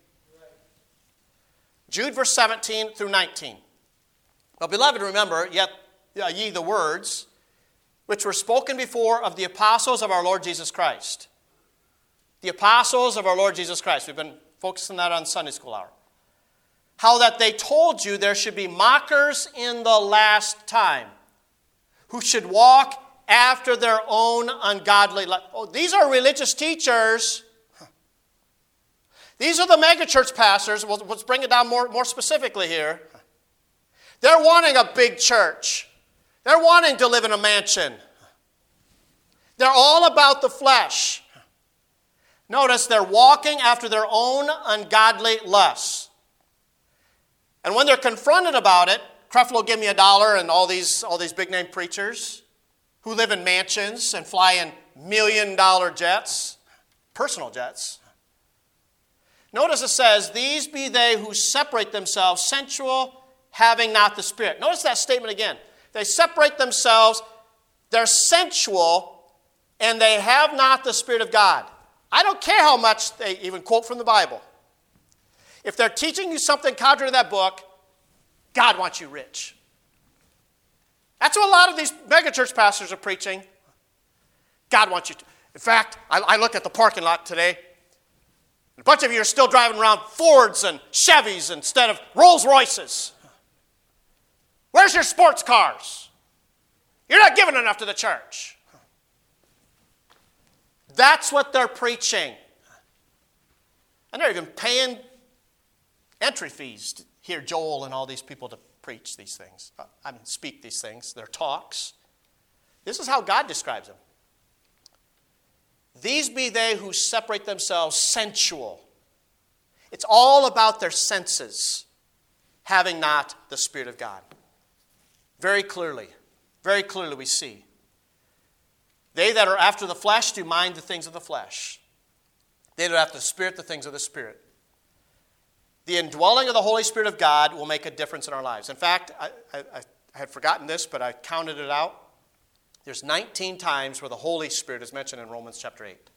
Jude verse seventeen through nineteen. Well, beloved, remember, yet uh, ye the words which were spoken before of the apostles of our Lord Jesus Christ. The apostles of our Lord Jesus Christ. We've been focusing that on Sunday school hour. How that they told you there should be mockers in the last time, who should walk after their own ungodly life. Oh, these are religious teachers. These are the megachurch pastors. We'll, let's bring it down more, more specifically here. They're wanting a big church. They're wanting to live in a mansion. They're all about the flesh. Notice they're walking after their own ungodly lusts. And when they're confronted about it, Creflo Give Me a Dollar and all these, all these big-name preachers who live in mansions and fly in million-dollar jets, personal jets. Notice it says, these be they who separate themselves, sensual, having not the Spirit. Notice that statement again. They separate themselves, they're sensual, and they have not the Spirit of God. I don't care how much they even quote from the Bible. If they're teaching you something contrary to that book, God wants you rich. That's what a lot of these megachurch pastors are preaching. God wants you to. In fact, I, I look at the parking lot today. A bunch of you are still driving around Fords and Chevys instead of Rolls Royces. Where's your sports cars? You're not giving enough to the church. That's what they're preaching. And they're even paying entry fees to hear Joel and all these people to preach these things. I mean, speak these things. Their talks. This is how God describes them. These be they who separate themselves sensual. It's all about their senses, having not the Spirit of God. Very clearly, very clearly we see. They that are after the flesh do mind the things of the flesh. They that are after the Spirit, the things of the Spirit. The indwelling of the Holy Spirit of God will make a difference in our lives. In fact, I, I, I had forgotten this, but I counted it out. There's nineteen times where the Holy Spirit is mentioned in Romans chapter eight.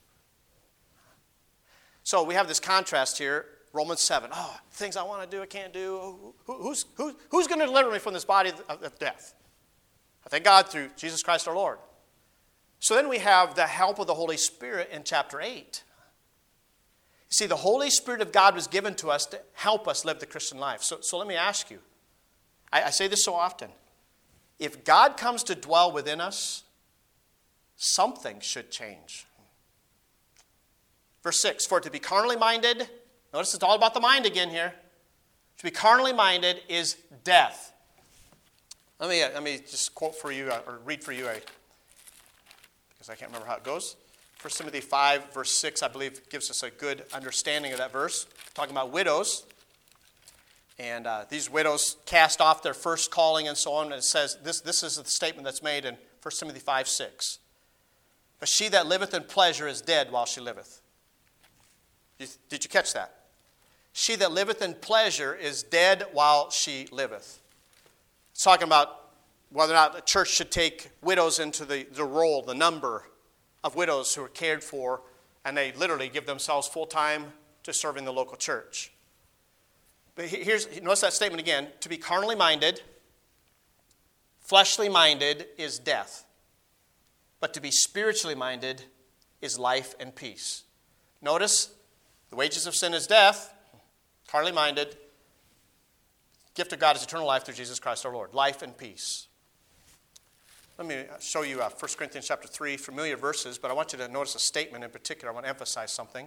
So we have this contrast here. Romans seven. Oh, things I want to do, I can't do. Who, who's who, who's going to deliver me from this body of death? I thank God through Jesus Christ our Lord. So then we have the help of the Holy Spirit in chapter eight. See, the Holy Spirit of God was given to us to help us live the Christian life. So, so let me ask you. I, I say this so often. If God comes to dwell within us, something should change. Verse six, for to be carnally minded, notice it's all about the mind again here. To be carnally minded is death. Let me, uh, let me just quote for you, uh, or read for you, a, because I can't remember how it goes. First Timothy five, verse six, I believe, gives us a good understanding of that verse. Talking about widows. And uh, these widows cast off their first calling and so on. And it says, this, this is the statement that's made in First Timothy five, six. But she that liveth in pleasure is dead while she liveth. Did you catch that? She that liveth in pleasure is dead while she liveth. It's talking about whether or not the church should take widows into the, the roll, the number of widows who are cared for, and they literally give themselves full time to serving the local church. But here's, notice that statement again. To be carnally minded, fleshly minded is death. But to be spiritually minded is life and peace. Notice, the wages of sin is death, carnally minded. Gift of God is eternal life through Jesus Christ our Lord. Life and peace. Let me show you uh, First Corinthians chapter three, familiar verses, but I want you to notice a statement in particular. I want to emphasize something.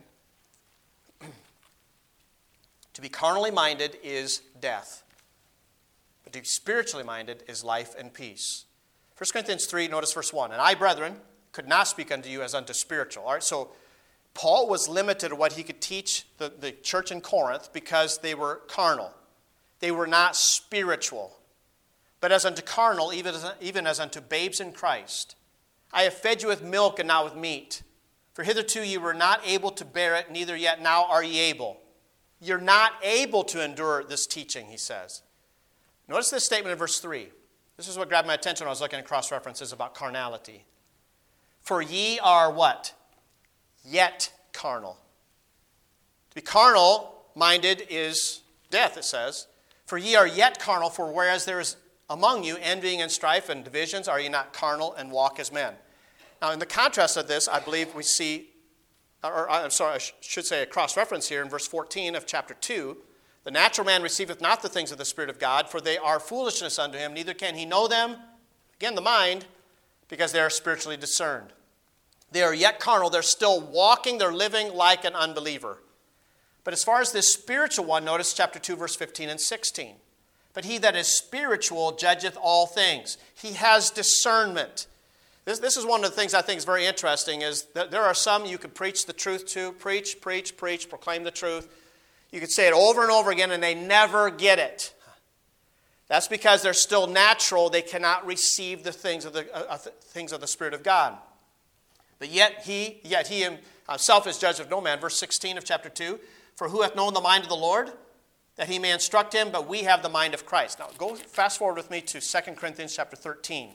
To be carnally minded is death. But to be spiritually minded is life and peace. First Corinthians three, notice verse one. And I, brethren, could not speak unto you as unto spiritual. All right, so Paul was limited to what he could teach the, the church in Corinth because they were carnal. They were not spiritual. But as unto carnal, even as, even as unto babes in Christ. I have fed you with milk and not with meat. For hitherto you were not able to bear it, neither yet now are ye able. You're not able to endure this teaching, he says. Notice this statement in verse three. This is what grabbed my attention when I was looking at cross-references about carnality. For ye are what? Yet carnal. To be carnal-minded is death, it says. For ye are yet carnal, for whereas there is among you envying and strife and divisions, are ye not carnal and walk as men? Now, in the contrast of this, I believe we see, or I'm sorry, I should say a cross-reference here in verse fourteen of chapter two. The natural man receiveth not the things of the Spirit of God, for they are foolishness unto him, neither can he know them, again the mind, because they are spiritually discerned. They are yet carnal, they're still walking, they're living like an unbeliever. But as far as this spiritual one, notice chapter two, verse fifteen and sixteen. But he that is spiritual judgeth all things. He has discernment. This, this is one of the things I think is very interesting, is that there are some you could preach the truth to, preach, preach, preach, proclaim the truth. You could say it over and over again and they never get it. That's because they're still natural. They cannot receive the things of the, uh, things of the Spirit of God. But yet he, yet he himself is judge of no man. Verse sixteen of chapter two. For who hath known the mind of the Lord, that he may instruct him, but we have the mind of Christ. Now, go fast forward with me to Second Corinthians chapter thirteen.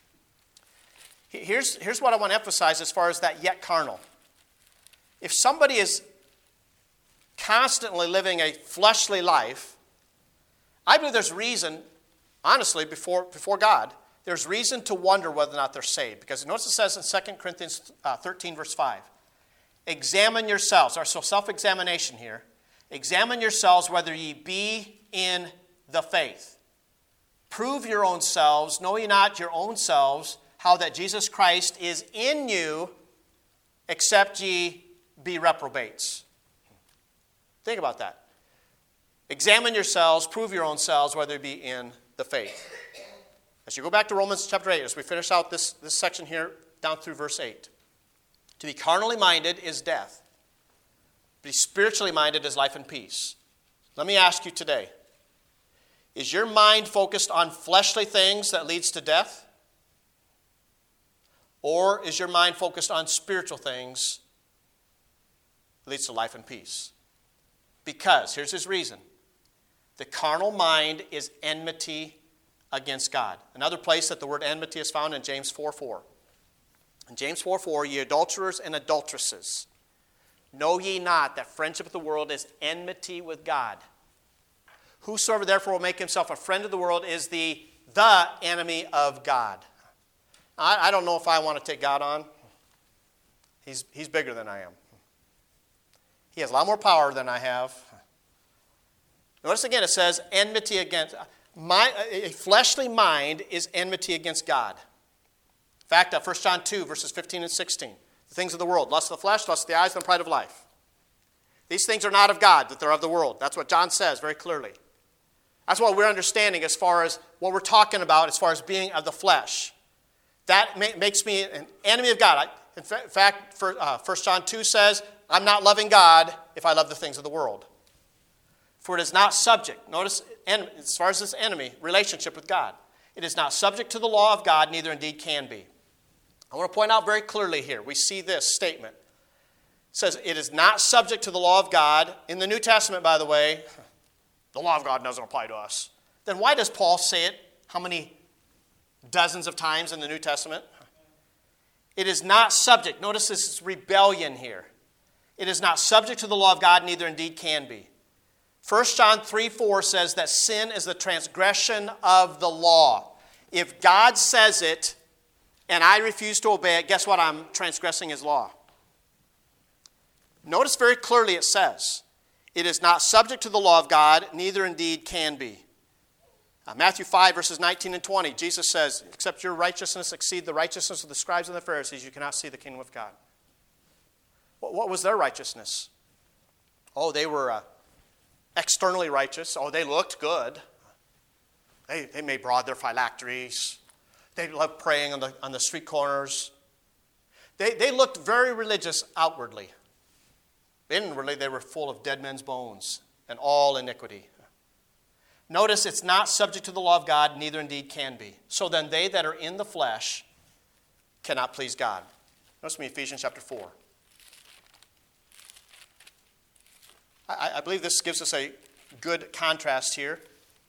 Here's, here's what I want to emphasize as far as that yet carnal. If somebody is constantly living a fleshly life, I believe there's reason, honestly, before, before God, there's reason to wonder whether or not they're saved. Because notice it says in Second Corinthians thirteen, verse five, examine yourselves. Or so self-examination here. Examine yourselves whether ye be in the faith. Prove your own selves, know ye not your own selves, how that Jesus Christ is in you, except ye be reprobates. Think about that. Examine yourselves, prove your own selves, whether it be in the faith. As you go back to Romans chapter eight, as we finish out this, this section here, down through verse eight. To be carnally minded is death. To be spiritually minded is life and peace. Let me ask you today, is your mind focused on fleshly things that leads to death? Or is your mind focused on spiritual things that leads to life and peace? Because, here's his reason. The carnal mind is enmity against God. Another place that the word enmity is found in James four four. In James four four, ye adulterers and adulteresses, know ye not that friendship with the world is enmity with God? Whosoever therefore will make himself a friend of the world is the, the enemy of God. I, I don't know if I want to take God on. He's, he's bigger than I am. He has a lot more power than I have. Notice again, it says enmity against. My, a fleshly mind is enmity against God. In fact, uh, First John two, verses fifteen and sixteen. The things of the world, lust of the flesh, lust of the eyes, and the pride of life. These things are not of God, but they're of the world. That's what John says very clearly. That's what we're understanding as far as what we're talking about as far as being of the flesh. That ma- makes me an enemy of God. I, in fa- fact, for, uh, First John two says, I'm not loving God if I love the things of the world. For it is not subject, notice, en- as far as this enemy, relationship with God, it is not subject to the law of God, neither indeed can be. I want to point out very clearly here, we see this statement. It says, it is not subject to the law of God. In the New Testament, by the way, the law of God doesn't apply to us. Then why does Paul say it how many dozens of times in the New Testament. It is not subject. Notice this is rebellion here. It is not subject to the law of God, neither indeed can be. First John three four says that sin is the transgression of the law. If God says it and I refuse to obey it, guess what? I'm transgressing his law. Notice very clearly it says, it is not subject to the law of God, neither indeed can be. Uh, Matthew five, verses nineteen and twenty, Jesus says, except your righteousness exceed the righteousness of the scribes and the Pharisees, you cannot see the kingdom of God. What, what was their righteousness? Oh, they were uh, externally righteous. Oh, they looked good. They, they made broad their phylacteries. They loved praying on the, on the street corners. They, they looked very religious outwardly. Inwardly, they were full of dead men's bones and all iniquity. Notice it's not subject to the law of God, neither indeed can be. So then they that are in the flesh cannot please God. Notice me Ephesians chapter four. I, I believe this gives us a good contrast here.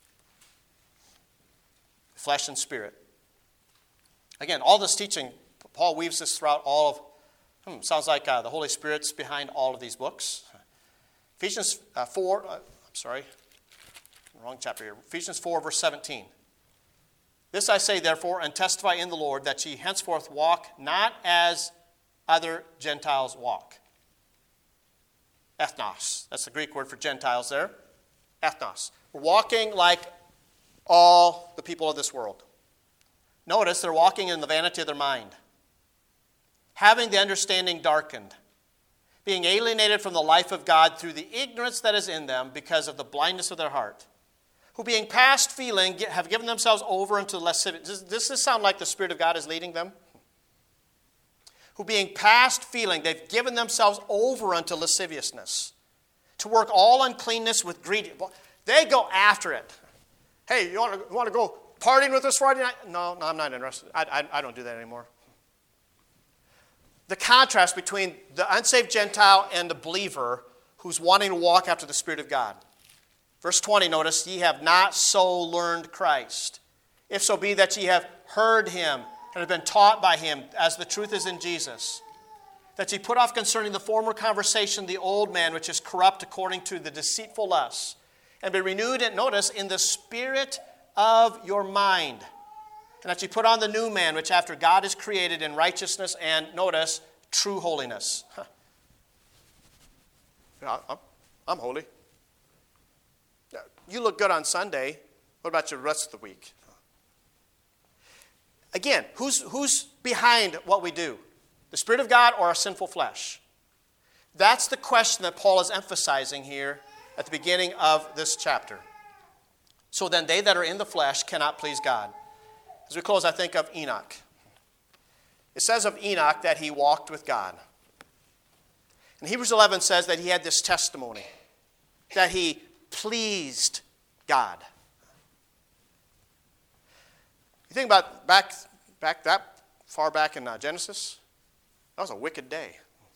Flesh and spirit. Again, all this teaching, Paul weaves this throughout all of, hmm, sounds like uh, the Holy Spirit's behind all of these books. Ephesians uh, four, uh, I'm sorry, wrong chapter here. Ephesians four, verse seventeen. This I say, therefore, and testify in the Lord, that ye henceforth walk not as other Gentiles walk. Ethnos. That's the Greek word for Gentiles there. Ethnos. We're walking like all the people of this world. Notice they're walking in the vanity of their mind. Having the understanding darkened. Being alienated from the life of God through the ignorance that is in them because of the blindness of their heart. Who being past feeling have given themselves over unto lasciviousness. Does, does this sound like the Spirit of God is leading them? Who being past feeling, they've given themselves over unto lasciviousness. To work all uncleanness with greed. They go after it. Hey, you want to, you want to go partying with us Friday night? No, no, I'm not interested. I, I, I don't do that anymore. The contrast between the unsaved Gentile and the believer who's wanting to walk after the Spirit of God. Verse twenty, notice, ye have not so learned Christ. If so be that ye have heard him and have been taught by him, as the truth is in Jesus. That ye put off concerning the former conversation the old man, which is corrupt according to the deceitful lusts, and be renewed, and notice, in the spirit of your mind. And that ye put on the new man, which after God is created in righteousness and, notice, true holiness. Huh. Yeah, I'm, I'm holy. You look good on Sunday. What about your rest of the week? Again, who's, who's behind what we do? The Spirit of God or our sinful flesh? That's the question that Paul is emphasizing here at the beginning of this chapter. So then they that are in the flesh cannot please God. As we close, I think of Enoch. It says of Enoch that he walked with God. And Hebrews eleven says that he had this testimony, that he pleased God. You think about back, back that far back in uh, Genesis, that was a wicked day.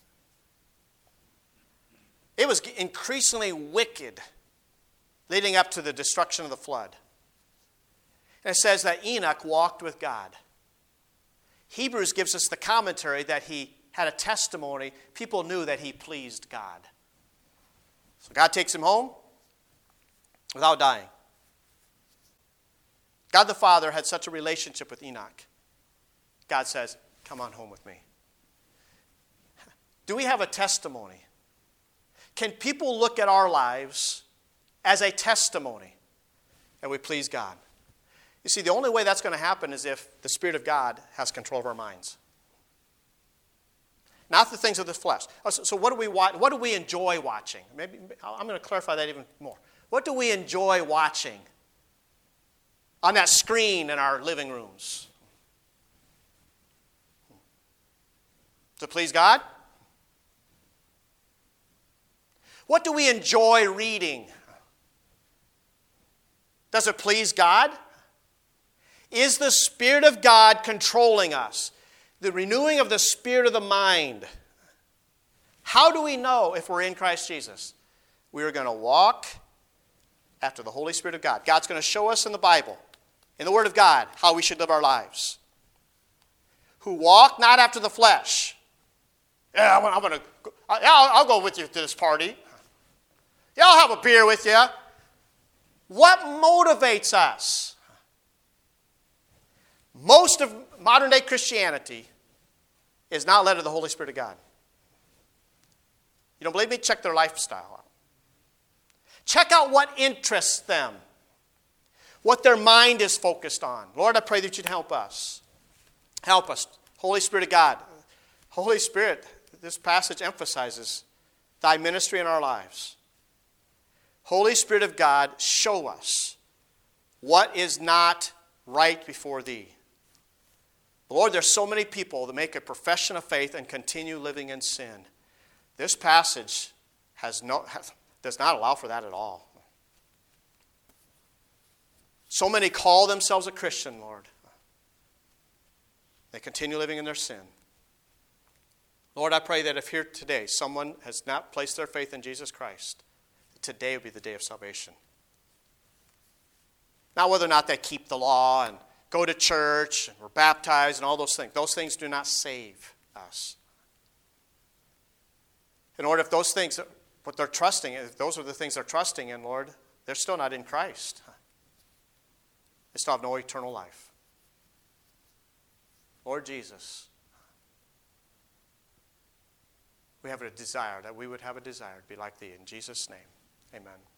It was increasingly wicked leading up to the destruction of the flood. And it says that Enoch walked with God. Hebrews gives us the commentary that he had a testimony. People knew that he pleased God. So God takes him home without dying. God the Father had such a relationship with Enoch. God says, come on home with me. Do we have a testimony? Can people look at our lives as a testimony that we please God? You see, the only way that's going to happen is if the Spirit of God has control of our minds. Not the things of the flesh. So what do we watch? What do we enjoy watching? Maybe I'm going to clarify that even more. What do we enjoy watching on that screen in our living rooms? To please God? What do we enjoy reading? Does it please God? Is the Spirit of God controlling us? The renewing of the spirit of the mind. How do we know if we're in Christ Jesus? We are going to walk after the Holy Spirit of God. God's going to show us in the Bible in the Word of God how we should live our lives. Who walk not after the flesh. Yeah, I'm going to. Yeah, I'll, I'll go with you to this party. Yeah, I'll have a beer with you. What motivates us? Most of modern day Christianity is not led of the Holy Spirit of God. You don't believe me? Check their lifestyle out. Check out what interests them. What their mind is focused on. Lord, I pray that you'd help us. Help us. Holy Spirit of God. Holy Spirit, this passage emphasizes thy ministry in our lives. Holy Spirit of God, show us what is not right before thee. Lord, there's so many people that make a profession of faith and continue living in sin. This passage has no, does not allow for that at all. So many call themselves a Christian, Lord. They continue living in their sin. Lord, I pray that if here today someone has not placed their faith in Jesus Christ, today would be the day of salvation. Not whether or not they keep the law and go to church and were baptized and all those things. Those things do not save us. In order, if those things, what they're trusting, if those are the things they're trusting in, Lord, they're still not in Christ. They still have no eternal life. Lord Jesus, we have a desire, that we would have a desire to be like thee. In Jesus' name, amen.